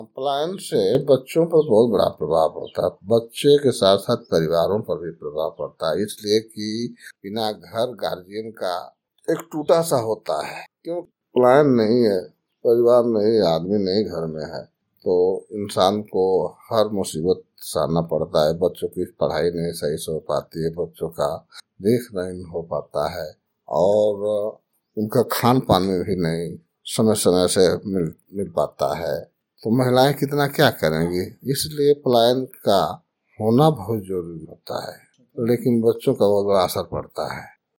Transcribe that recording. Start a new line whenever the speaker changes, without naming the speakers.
पलायन से बच्चों पर बहुत बड़ा प्रभाव होता है। बच्चे के साथ साथ परिवारों पर भी प्रभाव पड़ता है, इसलिए कि बिना घर गार्जियन का एक टूटा सा होता है। क्यों? पलायन नहीं है, परिवार नहीं, आदमी नहीं घर में है, तो इंसान को हर मुसीबत सहना पड़ता है। बच्चों की पढ़ाई नहीं सही से हो पाती है, बच्चों का देख नहीं हो पाता है, और उनका खान पान में भी नहीं समय समय से मिल पाता है, तो महिलाएं कितना क्या करेंगी। इसलिए पलायन का होना बहुत जरूरी होता है, लेकिन बच्चों का बहुत बड़ा असर पड़ता है।